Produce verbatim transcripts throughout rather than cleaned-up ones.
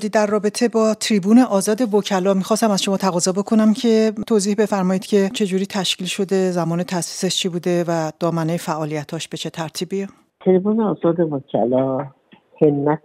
در رابطه با تریبون آزاد وکلا میخواستم از شما تقاضا بکنم که توضیح بفرمایید که چجوری تشکیل شده، زمان تأسیسش چی بوده و دامنه فعالیتاش به چه ترتیبیه؟ تریبون آزاد وکلا همت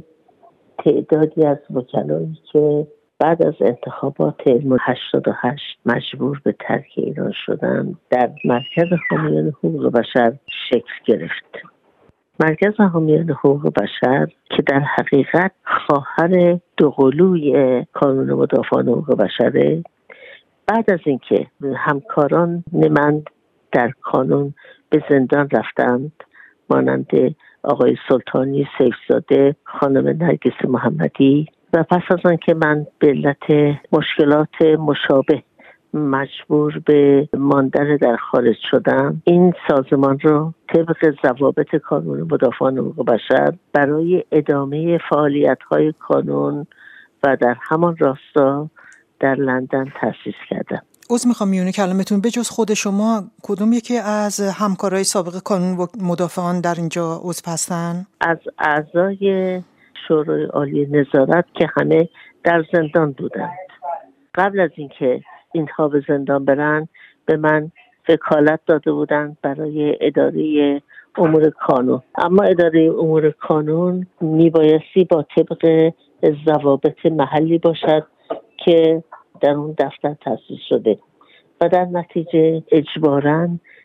تعدادی از وکلایی که بعد از انتخابات هشتاد و هشت مجبور به ترک ایران شدن در مرکز حامیان حقوق بشر شکل گرفت. مرکز حامیان حقوق بشر که در حقیقت خواهر دوقلوی کانون مدافعان حقوق بشره، بعد از اینکه همکاران من در کانون به زندان رفتند، مانند آقای سلطانی سیفزاده، خانم نرگس محمدی، و پس از آن که من به علت مشکلات مشابه مجبور به ماندن در خارج شدم، این سازمان را طبق ضوابط کانون مدافعان حقوق بشر برای ادامه فعالیت‌های کانون و در همان راستا در لندن تأسیس کردم. عذر میخوام میونه کلمتون، بجز خود شما کدوم یکی از همکارای سابق کانون و مدافعان در اینجا عضو هستن؟ از اعضای شورای عالی نظارت که همه در زندان بودند. قبل از اینکه اینها به زندان برن به من وکالت داده بودند برای اداره امور کانون، اما اداره امور کانون میبایستی با طبق ضوابط محلی باشد که در اون دفتر تأسیس شده و در نتیجه اجباراً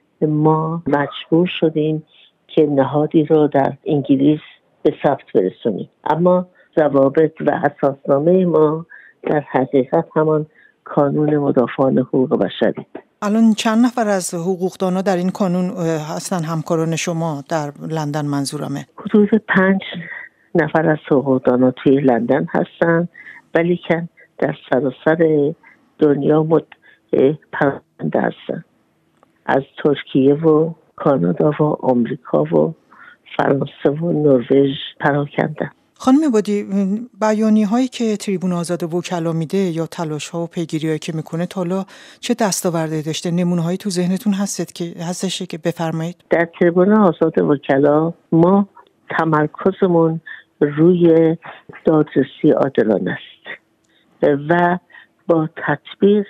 ما مجبور شدیم که نهادی رو در انگلیس به ثبت برسونیم، اما ضوابط و اساسنامه ما در حقیقت همان کانون مدافعان حقوق بشری. الان چند نفر از حقوقدانا در این کانون هستن همکاران شما در لندن؟ منظورمه حدود پنج نفر از حقوقدانا توی لندن هستن، ولی که در سراسر دنیا مد پرونده هستن، از ترکیه و کانادا و آمریکا و فرانسه و نروژ پراکنده. خانم عبادی، بیانیه هایی که تریبون آزاد وکلا میده یا تلاش ها و پیگیری هایی که میکنه تا حالا چه دستاوردی داشته؟ نمونه هایی تو ذهنتون هست که هستش که بفرمایید؟ در تریبون آزاد وکلا ما تمرکزمون روی دادرسی عادلانه است و با تطبیق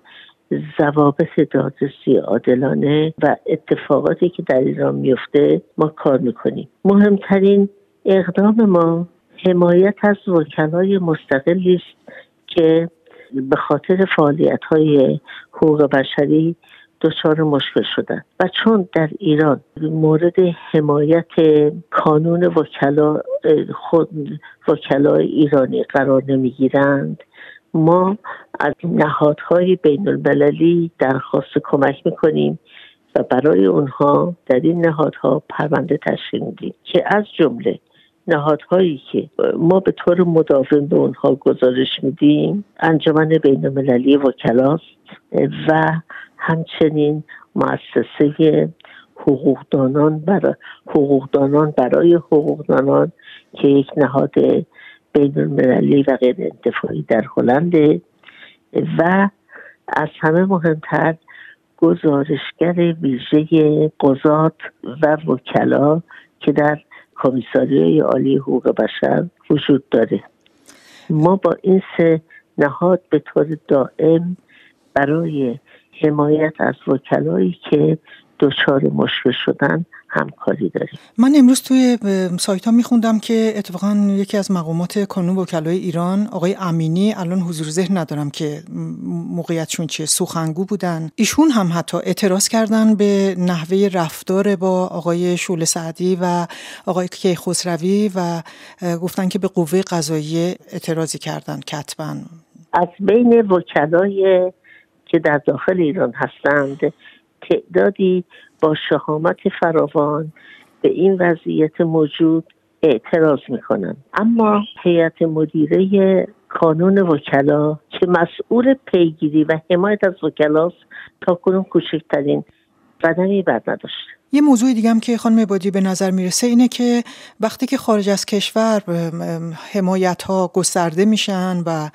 ضوابط دادرسی عادلانه و اتفاقاتی که در ایران میفته ما کار میکنیم. مهمترین اقدام ما حمایت از وکلای مستقلی است که به خاطر فعالیت‌های حقوق بشری دچار مشکل شدند و چون در ایران مورد حمایت کانون وکلا خود وکلای ایرانی قرار نمیگیرند، ما از نهادهای بین المللی درخواست کمک میکنیم و برای اونها در این نهادها پرونده تشکیل میدیم که از جمله نهادهایی که ما به طور مداوم به اونها گزارش میدیم انجمن بین المللی وکلاست و همچنین مؤسسه حقوقدانان برای حقوقدانان برای حقوقدانان که یک نهاد بین المللی و غیر انتفاعی در هلند و از همه مهمتر گزارشگر ویژه قضات و وکلا که در کمیساریای عالی حقوق بشر وجود داره. ما با این سه نهاد به طور دائم برای حمایت از وکلایی که دچار مشکل شدن همکاری داریم. من امروز توی سایت ها میخوندم که اتفاقا یکی از مقامات کانون وکلای ایران آقای امینی، الان حضور ذهن ندارم که موقعیتشون چیه، سخنگو بودن. ایشون هم حتی اعتراض کردن به نحوه رفتار با آقای شعله سعدی و آقای کیخسروی و گفتن که به قوه قضاییه اعتراضی کردن کتباً. از بین وکلای که در داخل ایران هستند تعدادی با شهامت فراوان به این وضعیت موجود اعتراض میکنند، اما هیئت مدیره کانون وکلا که مسئول پیگیری و حمایت از وکلاست تاکنون کوچکترین قدمی بر نداشت. یه موضوع دیگه هم که خانم عبادی به نظر میرسه اینه که وقتی که خارج از کشور حمایت ها گسترده میشن و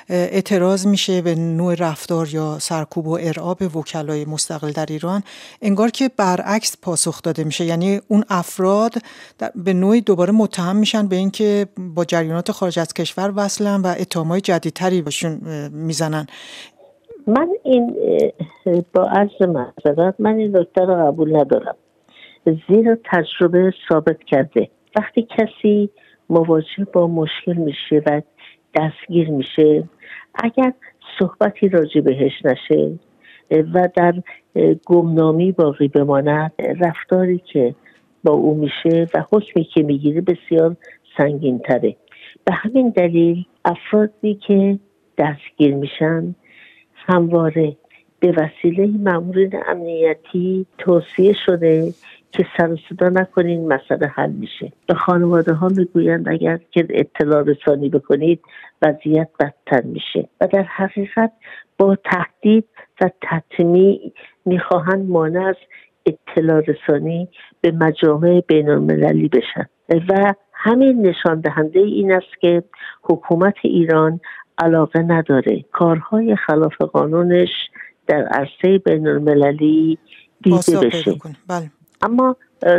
اعتراض میشه به نوع رفتار یا سرکوب و ارعاب وکلای مستقل در ایران، انگار که برعکس پاسخ داده میشه. یعنی اون افراد به نوعی دوباره متهم میشن به اینکه با جریانات خارج از کشور وصلن و اتهامات جدیدتری بهشون میزنن. من این با عرض معذرت من این نکته رو قبول ندارم، زیرا تجربه ثابت کرده وقتی کسی مواجه با مشکل میشه و دستگیر میشه، اگر صحبتی راجع بهش نشه و در گمنامی باقی بماند، رفتاری که با او میشه و حکمی که میگیره بسیار سنگین تره. به همین دلیل افرادی که دستگیر میشن همواره به وسیله مامورین امنیتی توصیه شده که سر و صدا نکنین، مسئله حل میشه. به خانواده ها میگویند اگر که اطلاع رسانی بکنید وضعیت بدتر میشه و در حقیقت با تهدید و تطمیع میخواهند مانع از اطلاع رسانی به مجامع بین المللی بشن و همین نشان دهنده این است که حکومت ایران علاقه نداره کارهای خلاف قانونش در عرصه بین المللی دیده بشه. بله. اما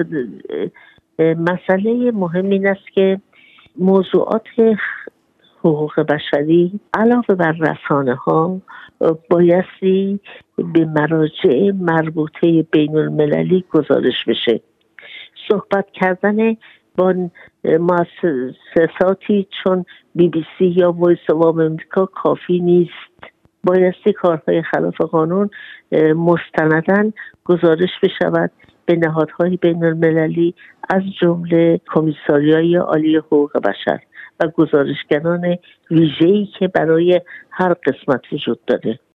مسئله مهم این است که موضوعات حقوق بشری علاوه بر رسانه ها بایستی به مراجع مربوطه بین المللی گزارش بشه. صحبت کردن با مؤسساتی چون بی بی سی یا وایس آف امریکا کافی نیست، بایستی کارهای خلاف قانون مستنداً گزارش بشود به نهادهای بین المللی از جمله کمیساریای عالی حقوق بشر و گزارشگران ویژه‌ای که برای هر قسمت وجود داره.